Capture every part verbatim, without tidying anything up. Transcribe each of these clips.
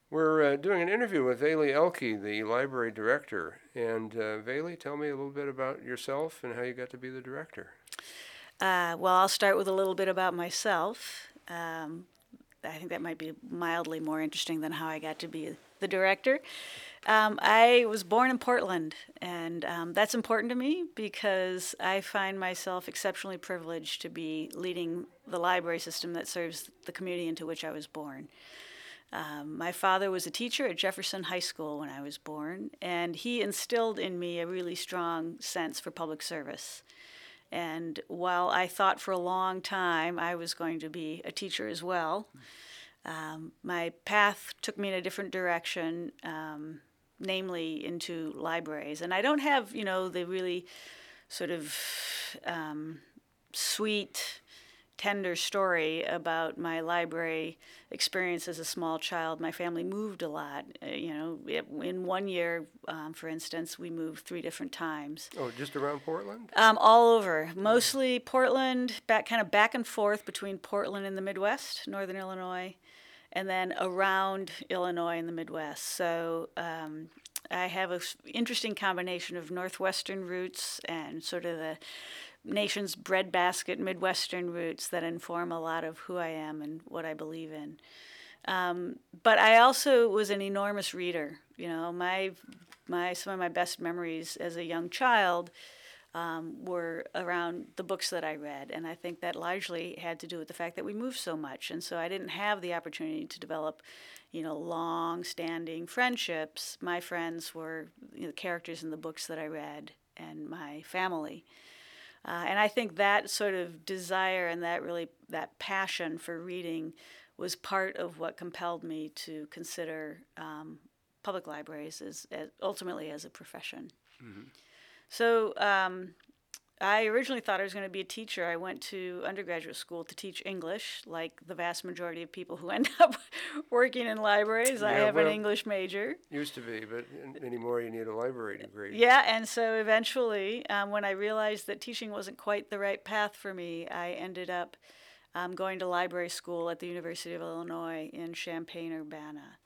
We're uh, doing an interview with Veli Elke, the library director. And uh, Veli, tell me a little bit about yourself and how you got to be the director. Uh, well, I'll start with a little bit about myself. Um, I think that might be mildly more interesting than how I got to be the director. Um, I was born in Portland, and um, that's important to me because I find myself exceptionally privileged to be leading the library system that serves the community into which I was born. Um, my father was a teacher at Jefferson High School when I was born, and he instilled in me a really strong sense for public service. And while I thought for a long time I was going to be a teacher as well, um, my path took me in a different direction, um, namely into libraries. And I don't have, you know, the really sort of um, sweet, tender story about my library experience as a small child. My family moved a lot. Uh, you know, it, in one year, um, for instance, we moved three different times. Oh, just around Portland? Um, all over, Oh, mostly Portland, back kind of back and forth between Portland and the Midwest, Northern Illinois, and then around Illinois in the Midwest. So um, I have an interesting combination of Northwestern roots and sort of the nation's breadbasket Midwestern roots that inform a lot of who I am and what I believe in. Um, but I also was an enormous reader. You know, my my some of my best memories as a young child um, were around the books that I read, and I think that largely had to do with the fact that we moved so much, and so I didn't have the opportunity to develop, you know, long-standing friendships. My friends were, you know, characters in the books that I read, and my family. Uh, and I think that sort of desire and that really that passion for reading was part of what compelled me to consider um, public libraries as, as ultimately as a profession. hmm So um, I originally thought I was going to be a teacher. I went to undergraduate school to teach English, like the vast majority of people who end up working in libraries. I Yeah, have an well, English major. used to be, but anymore you need a library degree. Yeah, and so eventually, um, when I realized that teaching wasn't quite the right path for me, I ended up um, going to library school at the University of Illinois in Champaign Urbana.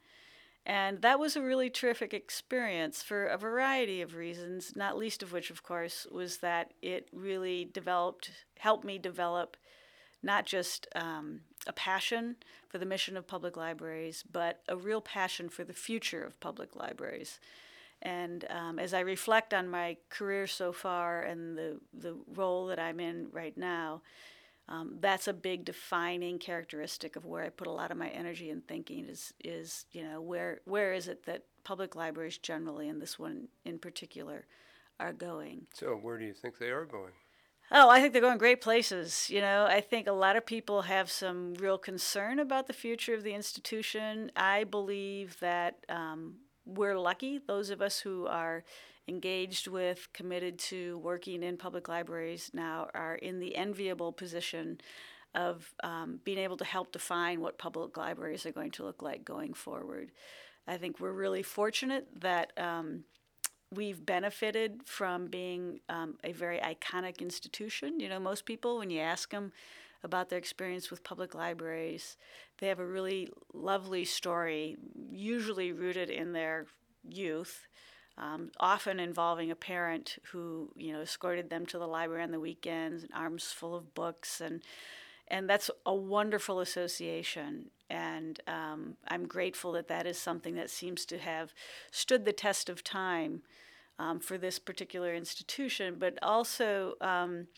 And that was a really terrific experience for a variety of reasons, not least of which, of course, was that it really developed, helped me develop not just um, a passion for the mission of public libraries, but a real passion for the future of public libraries. And um, as I reflect on my career so far and the, the role that I'm in right now, um, that's a big defining characteristic of where I put a lot of my energy and thinking is, is you know, where, where is it that public libraries generally, and this one in particular, are going. So, where do you think they are going? Oh, I think they're going great places. You know, I think a lot of people have some real concern about the future of the institution. I believe that um, we're lucky, those of us who are engaged with, committed to working in public libraries now are in the enviable position of um, being able to help define what public libraries are going to look like going forward. I think we're really fortunate that um, we've benefited from being um, a very iconic institution. You know, most people, when you ask them about their experience with public libraries, they have a really lovely story, usually rooted in their youth, um, often involving a parent who, you know, escorted them to the library on the weekends, and arms full of books, and and that's a wonderful association. And um, I'm grateful that that is something that seems to have stood the test of time um, for this particular institution, but also, um,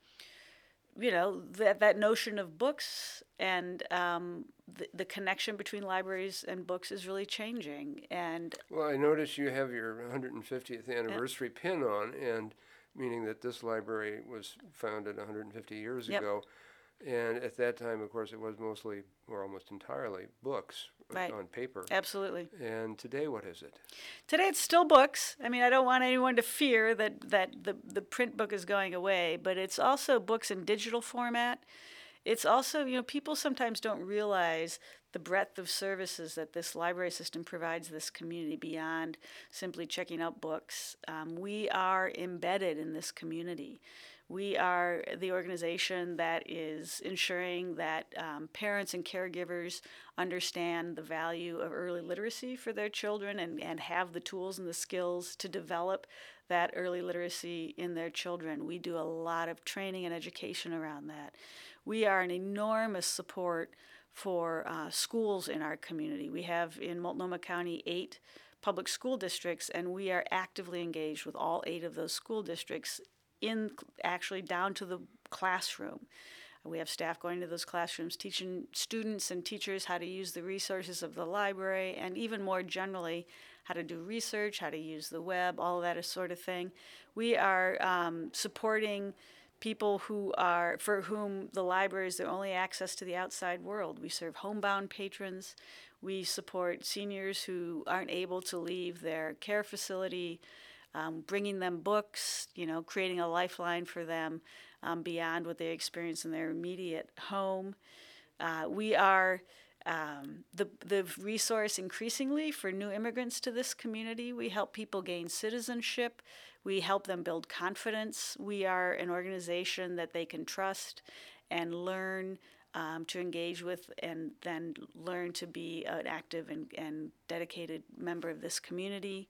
you know, that, that notion of books and um, the, the connection between libraries and books is really changing. And Well, I notice you have your one hundred fiftieth uh, anniversary pin on, and meaning that this library was founded one hundred fifty years yep, ago. And at that time, of course, it was mostly, or almost entirely, books right, on paper. absolutely. And today, what is it? Today it's still books. I mean, I don't want anyone to fear that, that the, the print book is going away, but it's also books in digital format. It's also, you know, people sometimes don't realize the breadth of services that this library system provides this community beyond simply checking out books. Um, we are embedded in this community. We are the organization that is ensuring that um, parents and caregivers understand the value of early literacy for their children and, and have the tools and the skills to develop that early literacy in their children. We do a lot of training and education around that. We are an enormous support for uh, schools in our community. We have in Multnomah County eight public school districts, and we are actively engaged with all eight of those school districts in actually down to the classroom. We have staff going to those classrooms teaching students and teachers how to use the resources of the library, and even more generally how to do research, how to use the web, all of that sort of thing. We are um, supporting people who are, for whom the library is their only access to the outside world. We serve homebound patrons. We support seniors who aren't able to leave their care facility, um, bringing them books, you know, creating a lifeline for them um, beyond what they experience in their immediate home. Uh, we are um, the, the resource increasingly for new immigrants to this community. We help people gain citizenship. We help them build confidence. We are an organization that they can trust and learn um, to engage with, and then learn to be an active and, and dedicated member of this community.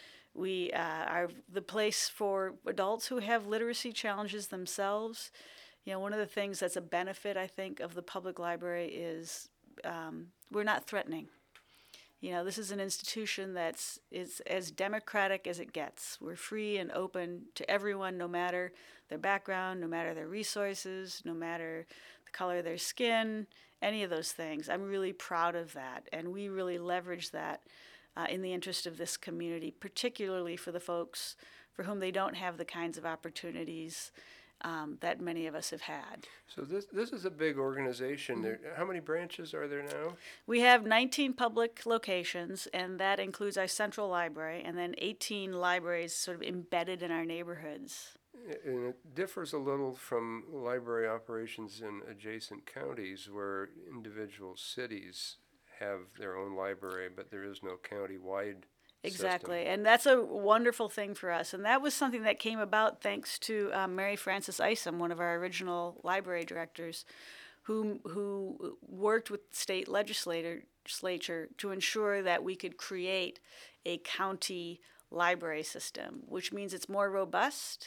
We uh, are the place for adults who have literacy challenges themselves. You know, one of the things that's a benefit, I think, of the public library is um, we're not threatening. You know, this is an institution that's is as democratic as it gets. We're free and open to everyone, no matter their background, no matter their resources, no matter the color of their skin, any of those things. I'm really proud of that, and we really leverage that uh, in the interest of this community, particularly for the folks for whom they don't have the kinds of opportunities Um, that many of us have had. So this this is a big organization. There, how many branches are there now? We have nineteen public locations, and that includes our central library, and then eighteen libraries sort of embedded in our neighborhoods. And it differs a little from library operations in adjacent counties where individual cities have their own library, but there is no county-wide Exactly, system. and that's a wonderful thing for us. And that was something that came about thanks to um, Mary Frances Isom, one of our original library directors, who who worked with the state legislature to ensure that we could create a county library system, which means it's more robust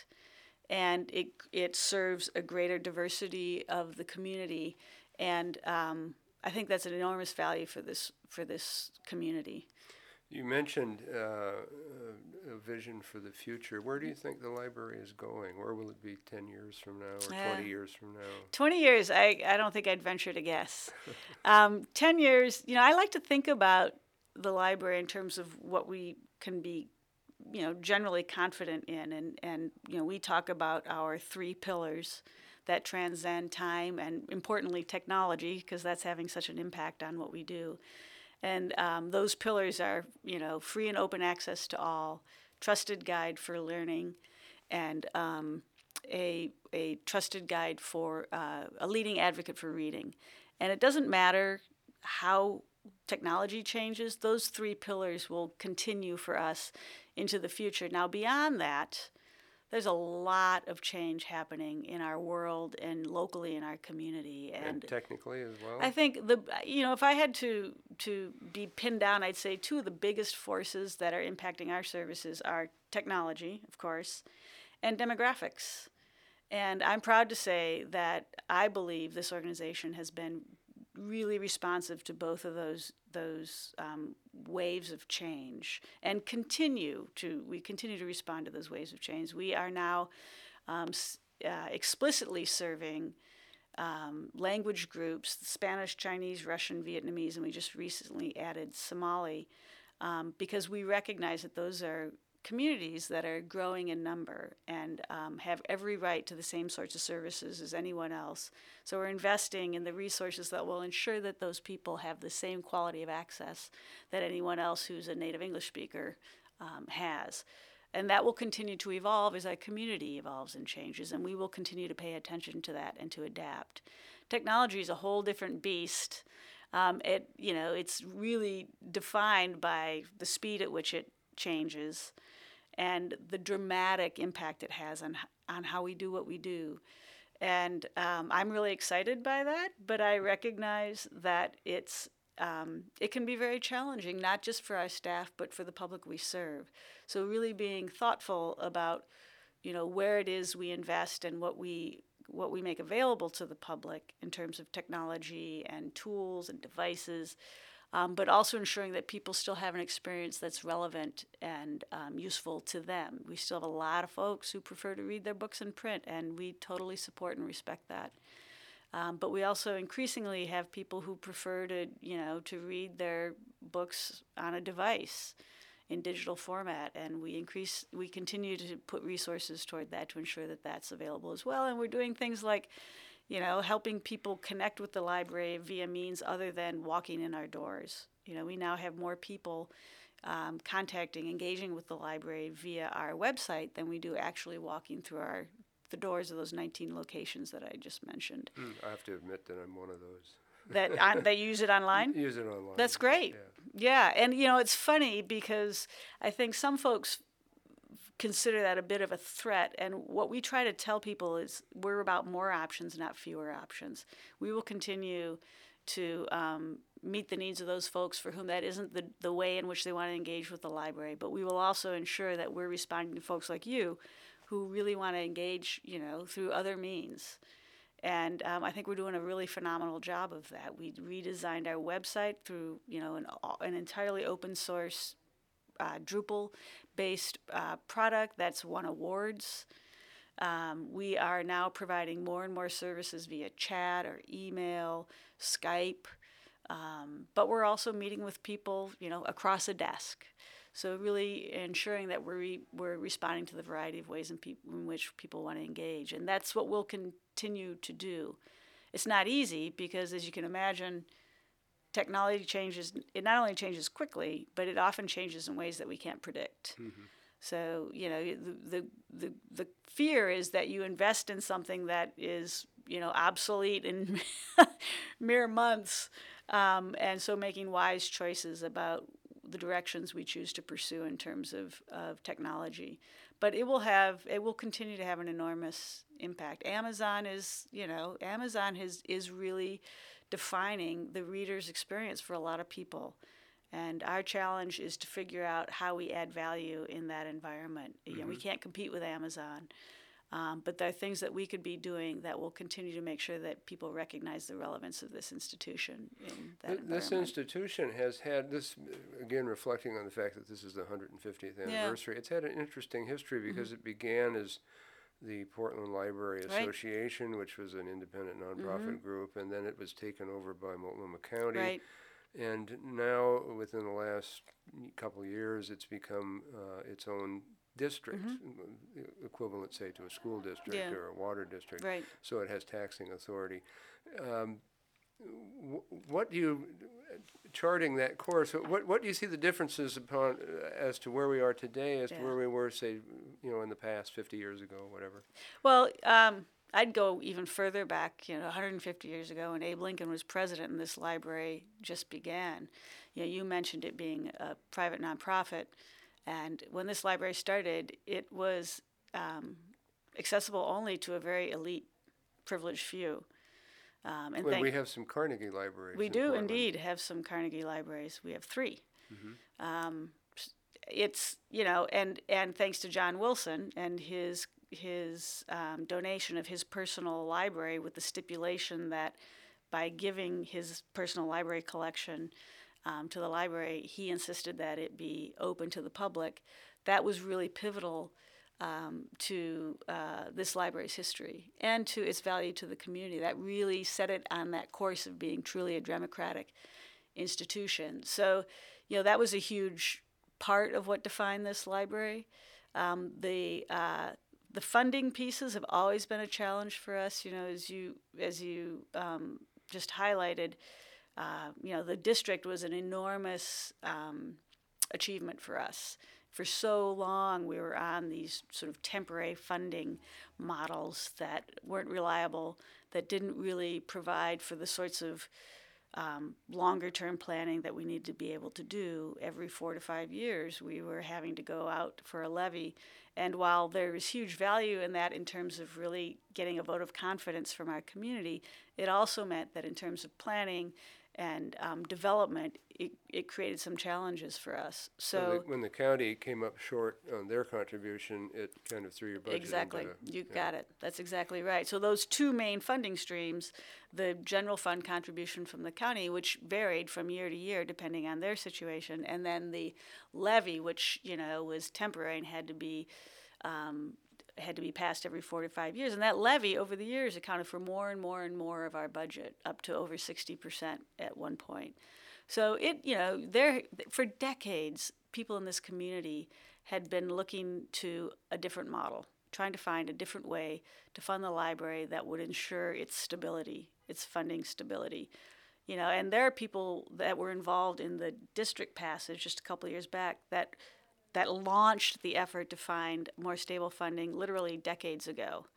and it it serves a greater diversity of the community. And um, I think that's an enormous value for this for this community. You mentioned uh, a vision for the future. Where do you think the library is going? Where will it be ten years from now or Uh, twenty years from now? twenty years, I, I don't think I'd venture to guess. um, ten years, you know, I like to think about the library in terms of what we can be, you know, generally confident in. And, and you know, we talk about our three pillars that transcend time and, importantly, technology, because that's having such an impact on what we do. And um, those pillars are, you know, free and open access to all, trusted guide for learning, and um, a a trusted guide for uh, a leading advocate for reading. And it doesn't matter how technology changes; those three pillars will continue for us into the future. Now, beyond that, there's a lot of change happening in our world and locally in our community, and, And technically as well? I think the you know if I had to to be pinned down, I'd say two of the biggest forces that are impacting our services are technology, of course, and demographics. And I'm proud to say that I believe this organization has been really responsive to both of those those um, waves of change, and continue to we continue to respond to those waves of change. We are now um, uh, explicitly serving um, language groups: Spanish, Chinese, Russian, Vietnamese, and we just recently added Somali, um, because we recognize that those are communities that are growing in number and um, have every right to the same sorts of services as anyone else. So we're investing in the resources that will ensure that those people have the same quality of access that anyone else who's a native English speaker um, has. And that will continue to evolve as our community evolves and changes, and we will continue to pay attention to that and to adapt. Technology is a whole different beast. Um, it, you know, it's really defined by the speed at which it changes and the dramatic impact it has on on how we do what we do. And um, I'm really excited by that, but I recognize that it's um, it can be very challenging, not just for our staff, but for the public we serve. So really being thoughtful about, you know, where it is we invest and what we what we make available to the public in terms of technology and tools and devices, um, but also ensuring that people still have an experience that's relevant and um, useful to them. We still have a lot of folks who prefer to read their books in print, and we totally support and respect that. Um, but we also increasingly have people who prefer to, you know, to read their books on a device in digital format, and we increase, we continue to put resources toward that to ensure that that's available as well. And we're doing things like, you know, helping people connect with the library via means other than walking in our doors. You know, we now have more people um, contacting, engaging with the library via our website than we do actually walking through our the doors of those nineteen locations that I just mentioned. Mm, I have to admit that I'm one of those. That on, they use it online? Use it online. That's great. Yeah. yeah, and you know, it's funny because I think some folks consider that a bit of a threat, and what we try to tell people is we're about more options, not fewer options. We will continue to um, meet the needs of those folks for whom that isn't the, the way in which they want to engage with the library, but we will also ensure that we're responding to folks like you who really want to engage, you know, through other means. And um, I think we're doing a really phenomenal job of that. We redesigned our website through, you know, an, an entirely open source uh, Drupal-based uh, product that's won awards. Um, we are now providing more and more services via chat or email, Skype, um, but we're also meeting with people, you know, across a desk. So really ensuring that we're re- we're responding to the variety of ways in, pe- in which people want to engage, and that's what we'll continue to do. It's not easy because, as you can imagine, technology changes. It not only changes quickly, but it often changes in ways that we can't predict. Mm-hmm. So you know, the, the the the fear is that you invest in something that is, you know, obsolete in mere months, um, and so making wise choices about the directions we choose to pursue in terms of, of technology. But it will have, it will continue to have an enormous impact. Amazon is, you know, Amazon has, is really defining the reader's experience for a lot of people. And our challenge is to figure out how we add value in that environment. Mm-hmm. You know, we can't compete with Amazon. Um, but there are things that we could be doing that will continue to make sure that people recognize the relevance of this institution in that Th- environment. This institution has had this, again, reflecting on the fact that this is the one hundred fiftieth anniversary. Yeah. It's had an interesting history because mm-hmm. it began as the Portland Library Association, right. which was an independent nonprofit mm-hmm. group, and then it was taken over by Multnomah County. Right. And now, within the last couple of years, it's become uh, its own district, mm-hmm. equivalent, say, to a school district yeah. or a water district. Right. So it has taxing authority. Um, w- what do you, charting that course, what what do you see the differences upon uh, as to where we are today, as yeah. to where we were, say, you know, in the past, fifty years ago, whatever? Well, um, I'd go even further back, you know, one hundred fifty years ago, when Abe Lincoln was president and this library just began. You know, you mentioned it being a private nonprofit. And when this library started, it was um, accessible only to a very elite, privileged few. Um, and well, thank- we have some Carnegie libraries. We in do Portland. indeed have some Carnegie libraries. We have three. Mm-hmm. Um, it's, you know, and, and thanks to John Wilson and his his um, donation of his personal library, with the stipulation that by giving his personal library collection Um, to the library, he insisted that it be open to the public. That was really pivotal um, to uh, this library's history and to its value to the community. That really set it on that course of being truly a democratic institution. So, you know, that was a huge part of what defined this library. Um, the uh, the funding pieces have always been a challenge for us. You know, as you as you um, just highlighted. Uh, you know, the district was an enormous um, achievement for us. For so long, we were on these sort of temporary funding models that weren't reliable, that didn't really provide for the sorts of um, longer term planning that we need to be able to do every four to five years. We were having to go out for a levy. And while there is huge value in that in terms of really getting a vote of confidence from our community, it also meant that in terms of planning and um, development, it, it created some challenges for us. So, So the, when the county came up short on their contribution, it kind of threw your budget exactly, into, you yeah. got it. That's exactly right. So those two main funding streams, the general fund contribution from the county, which varied from year to year depending on their situation, and then the levy, which you know was temporary and had to be um, had to be passed every four to five years. And that levy over the years accounted for more and more and more of our budget, up to over sixty percent at one point. So it, you know, there for decades, people in this community had been looking to a different model, trying to find a different way to fund the library that would ensure its stability, its funding stability. You know, and there are people that were involved in the district passage just a couple of years back that that launched the effort to find more stable funding literally decades ago.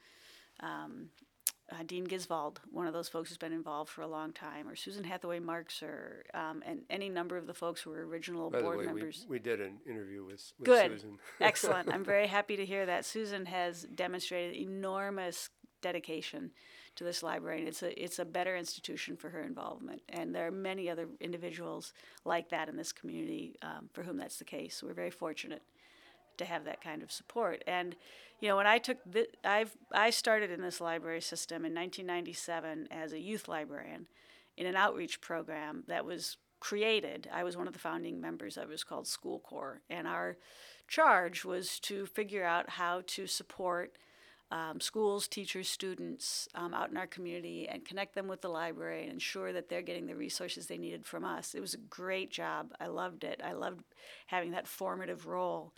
Um, uh, Dean Gisvold, one of those folks who's been involved for a long time, or Susan Hathaway Markser, um, and any number of the folks who were original By board the way, members. We, we did an interview with, with Good. Susan. Excellent. I'm very happy to hear that. Susan has demonstrated enormous dedication to this library, and it's a it's a better institution for her involvement. And there are many other individuals like that in this community um, for whom that's the case. We're very fortunate to have that kind of support. And you know, when I took the, I've I started in this library system in nineteen ninety-seven as a youth librarian in an outreach program that was created. I was one of the founding members of it. It was called School Corps, and our charge was to figure out how to support Um, schools, teachers, students um, out in our community and connect them with the library and ensure that they're getting the resources they needed from us. It was a great job. I loved it. I loved having that formative role.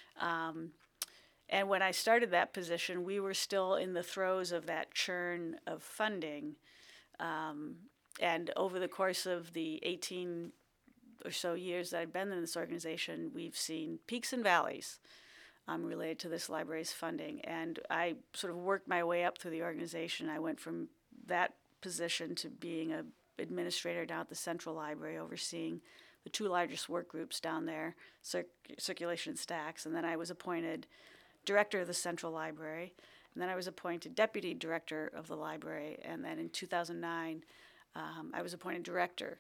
Um, and when I started that position, we were still in the throes of that churn of funding. Um, and over the course of the eighteen or so years that I've been in this organization, we've seen peaks and valleys Um, related to this library's funding. And I sort of worked my way up through the organization. I went from that position to being a administrator down at the Central Library, overseeing the two largest work groups down there, Cir- Circulation and Stacks. And then I was appointed director of the Central Library. And then I was appointed deputy director of the library. And then in two thousand nine, um, I was appointed director.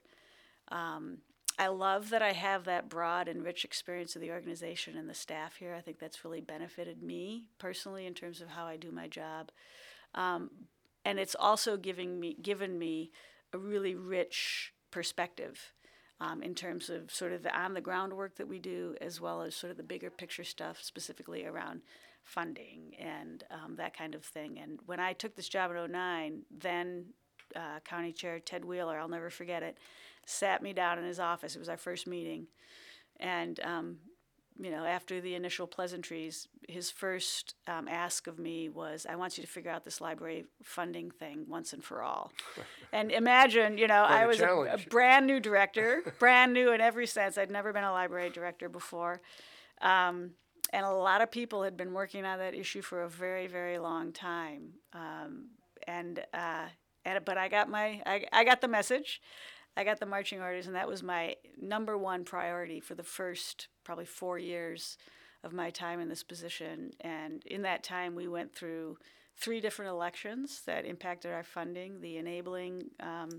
Um, I love that I have that broad and rich experience of the organization and the staff here. I think that's really benefited me personally in terms of how I do my job. Um, and it's also giving me, given me a really rich perspective um, in terms of sort of the on-the-ground work that we do, as well as sort of the bigger picture stuff, specifically around funding and um, that kind of thing. And when I took this job in oh nine, then uh, County Chair Ted Wheeler, I'll never forget it, sat me down in his office. It was our first meeting. And, um, you know, after the initial pleasantries, his first um, ask of me was, I want you to figure out this library funding thing once and for all. And imagine, you know, Quite I a was a, a challenge. brand new director, brand new in every sense. I'd never been a library director before. Um, and a lot of people had been working on that issue for a very, very long time. Um, and, uh, and, but I got my, I, I got the message. I got the marching orders, and that was my number one priority for the first probably four years of my time in this position. And in that time, we went through three different elections that impacted our funding, the enabling um,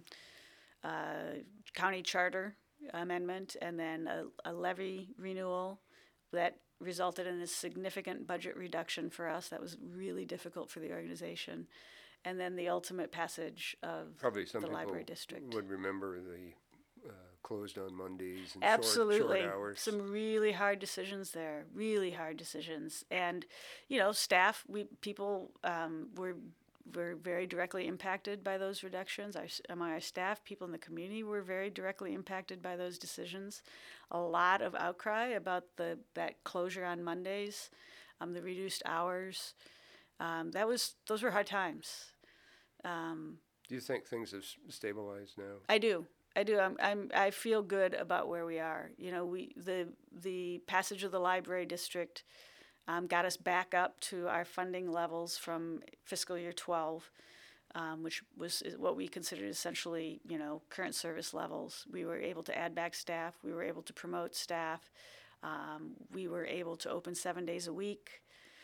uh, county charter amendment, and then a, a levy renewal that resulted in a significant budget reduction for us. That was really difficult for the organization. And then the ultimate passage of Probably some the people library district. would remember the uh, closed on Mondays and Absolutely. short, short hours. Some really hard decisions there, really hard decisions. And, you know, staff, we people um, were were very directly impacted by those reductions. Our, among our staff, people in the community were very directly impacted by those decisions. A lot of outcry about the that closure on Mondays, um, the reduced hours. Um, that was those were hard times. Um, do you think things have s- stabilized now? I do. I do. I'm, I'm. I feel good about where we are. You know, we the the passage of the library district um, got us back up to our funding levels from fiscal year twelve. um, which was what we considered essentially, you know, current service levels. We were able to add back staff. We were able to promote staff. Um, we were able to open seven days a week.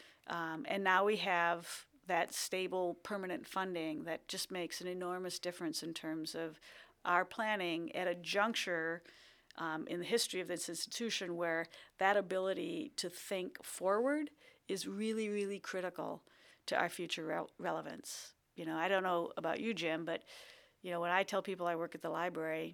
Um, and now we have that stable, permanent funding that just makes an enormous difference in terms of our planning at a juncture um, in the history of this institution where that ability to think forward is really, really critical to our future re- relevance. You know, I don't know about you, Jim, but, you know, when I tell people I work at the library,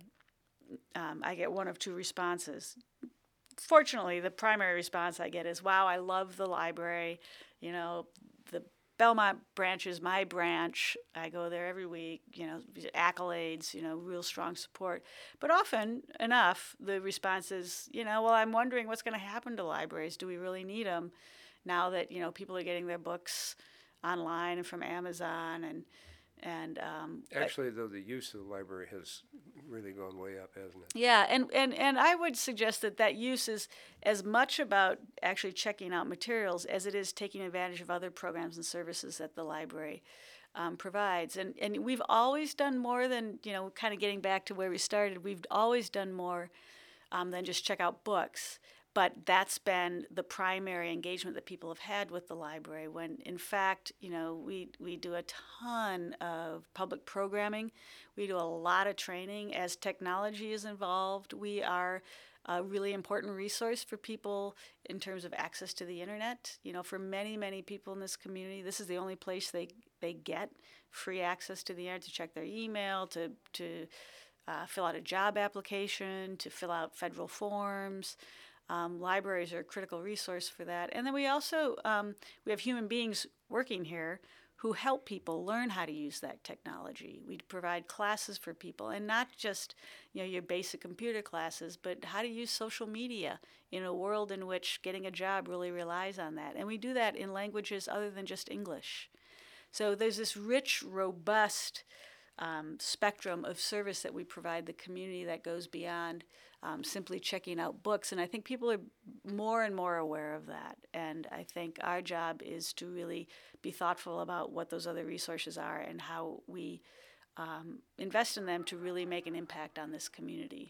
um, I get one of two responses. Fortunately, the primary response I get is, wow, I love the library. You know, the Belmont branch is my branch. I go there every week, you know, accolades, you know, real strong support. But often enough, the response is, you know, well, I'm wondering what's going to happen to libraries. Do we really need them now that, you know, people are getting their books online and from Amazon and and um, actually, though, the use of the library has really gone way up, hasn't it? Yeah, and, and, and I would suggest that that use is as much about actually checking out materials as it is taking advantage of other programs and services that the library um, provides. And and we've always done more than, you know, kind of getting back to where we started, we've always done more um, than just check out books. But that's been the primary engagement that people have had with the library, when in fact, you know, we, we do a ton of public programming. We do a lot of training. As technology is involved, we are a really important resource for people in terms of access to the internet. You know, for many, many people in this community, this is the only place they, they get free access to the internet to check their email, to, to uh, fill out a job application, to fill out federal forms. Um, libraries are a critical resource for that. And then we also, um, we have human beings working here who help people learn how to use that technology. We provide classes for people, and not just, you know, your basic computer classes, but how to use social media in a world in which getting a job really relies on that. And we do that in languages other than just English. So there's this rich, robust um, spectrum of service that we provide the community that goes beyond Um, simply checking out books. And I think people are more and more aware of that. And I think our job is to really be thoughtful about what those other resources are and how we um, invest in them to really make an impact on this community.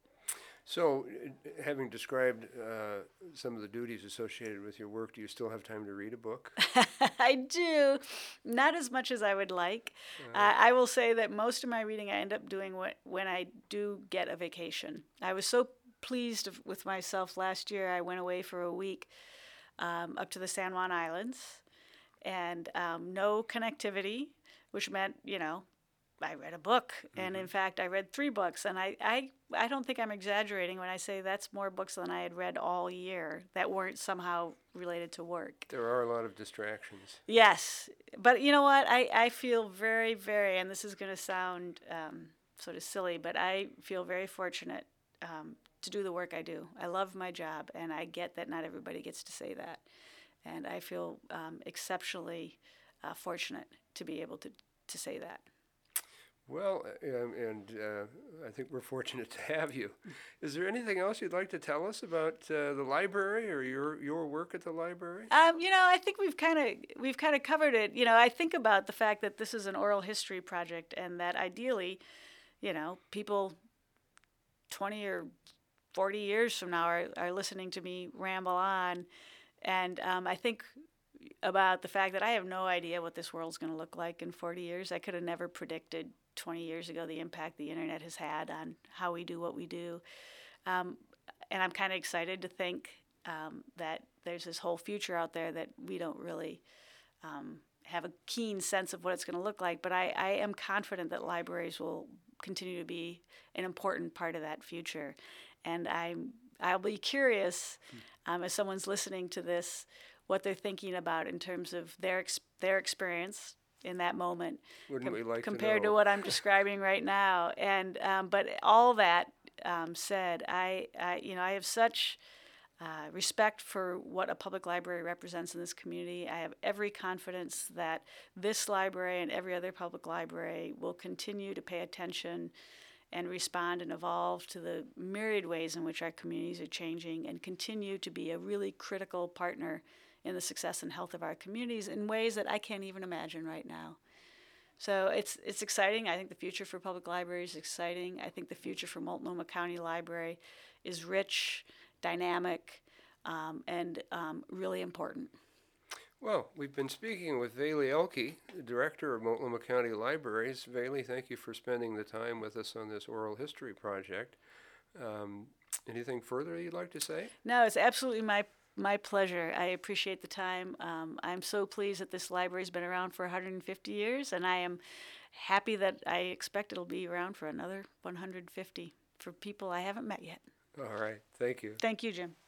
So, uh, having described uh, some of the duties associated with your work, do you still have time to read a book? I do. Not as much as I would like. Uh, uh, I will say that most of my reading I end up doing wh- when I do get a vacation. I was so pleased of, with myself last year. I went away for a week um, up to the San Juan Islands, and um, no connectivity, which meant, you know, I read a book, and in fact, I read three books, and I, I, I don't think I'm exaggerating when I say that's more books than I had read all year that weren't somehow related to work. There are a lot of distractions. Yes, but you know what? I, I feel very, very, and this is going to sound um, sort of silly, but I feel very fortunate um, to do the work I do. I love my job, and I get that not everybody gets to say that, and I feel um, exceptionally uh, fortunate to be able to, to say that. Well, um, and uh, I think we're fortunate to have you. Is there anything else you'd like to tell us about uh, the library or your your work at the library? Um, you know, I think we've kind of we've kind of covered it. You know, I think about the fact that this is an oral history project, and that ideally, you know, people twenty or forty years from now are, are listening to me ramble on, and um, I think about the fact that I have no idea what this world's going to look like in forty years. I could have never predicted twenty years ago the impact the internet has had on how we do what we do. Um, and I'm kind of excited to think um, that there's this whole future out there that we don't really um, have a keen sense of what it's going to look like. But I, I am confident that libraries will continue to be an important part of that future. And I'm, I'll be curious, um, as someone's listening to this, what they're thinking about in terms of their ex- their experience in that moment, Wouldn't we like compared to, to what I'm describing right now. And um, but all that um, said, I, I you know I have such uh, respect for what a public library represents in this community. I have every confidence that this library and every other public library will continue to pay attention and respond and evolve to the myriad ways in which our communities are changing, and continue to be a really critical partner in the success and health of our communities in ways that I can't even imagine right now. So it's it's exciting. I think the future for public libraries is exciting. I think the future for Multnomah County Library is rich, dynamic, um, and um, really important. Well, we've been speaking with Vali Elke, the director of Multnomah County Libraries. Vali, thank you for spending the time with us on this oral history project. Um, anything further you'd like to say? No, it's absolutely my my pleasure. I appreciate the time. Um, I'm so pleased that this library's been around for one hundred fifty years, and I am happy that I expect it'll be around for another one hundred fifty for people I haven't met yet. All right. Thank you. Thank you, Jim.